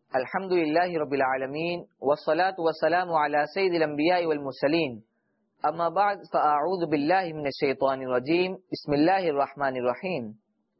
الحمد لله رب العالمين والصلاة والسلام على سيد الأنبياء والمرسلين أما بعد فأعوذ بالله من الشيطان الرجيم بسم الله الرحمن الرحيم.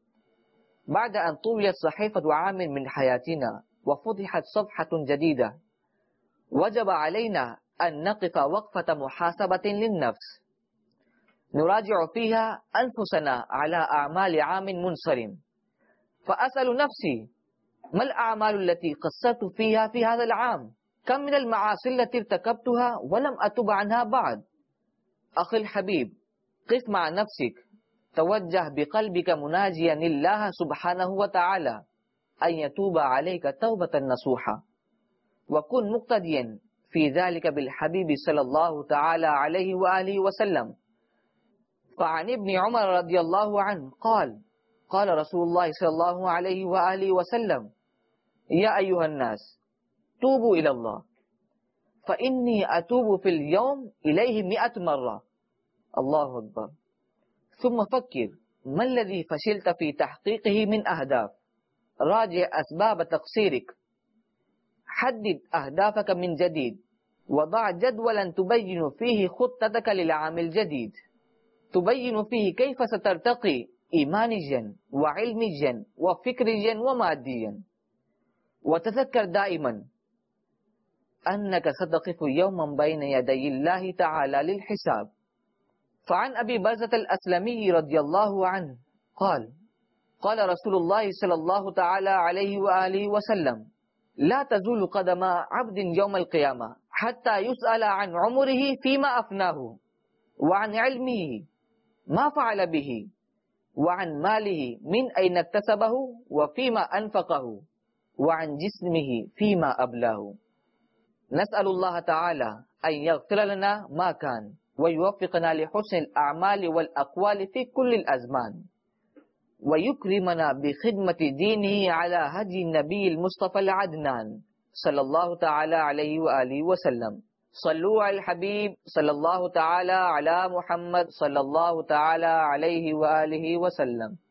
بعد أن طويت صحيفة عام من حياتنا وفتحت صفحة جديدة وجب علينا أن نقف وقفة محاسبة للنفس نراجع فيها أنفسنا على أعمال عام منصرم، فأسأل نفسي ما الأعمال التي قصرت فيها في هذا العام؟ كم من المعاصي التي ارتكبتها ولم أتب عنها بعد؟ أخي الحبيب، قف مع نفسك، توجه بقلبك مناجيا الله سبحانه وتعالى أن يتوب عليك توبة نصوحة، وكن مقتديا في ذلك بالحبيب صلى الله تعالى عليه وآله وسلم. فعن ابن عمر رضي الله عنه قال رسول الله صلى الله عليه وآله وسلم: يا أيها الناس توبوا إلى الله فإني أتوب في اليوم إليه 100 مرة. الله أكبر. ثم فكر ما الذي فشلت في تحقيقه من أهداف، راجع أسباب تقصيرك، حدد أهدافك من جديد، وضع جدولا تبين فيه خطتك للعام الجديد، تبين فيه كيف سترتقي إيمانيا وعلميا وفكريا وماديا. وتذكر دائما أنك ستقف يوما بين يدي الله تعالى للحساب. فعن أبي برزة الأسلمي رضي الله عنه قال رسول الله صلى الله تعالى عليه وآله وسلم: لا تزول قدم عبد يوم القيامة حتى يسأل عن عمره فيما أفناه، وعن علمه ما فعل به، وعن ماله من أين اكتسبه وفيما أنفقه، وعن جسمه فيما أبلاه. نسأل الله تعالى أن يغفر لنا ما كان ويوفقنا لحسن الأعمال والأقوال في كل الأزمان، ويكرمنا بخدمة دينه على هدي النبي المصطفى العدنان صلى الله تعالى عليه وآله وسلم. صلوا على الحبيب صلى الله تعالى على محمد صلى الله تعالى عليه وآله وسلم.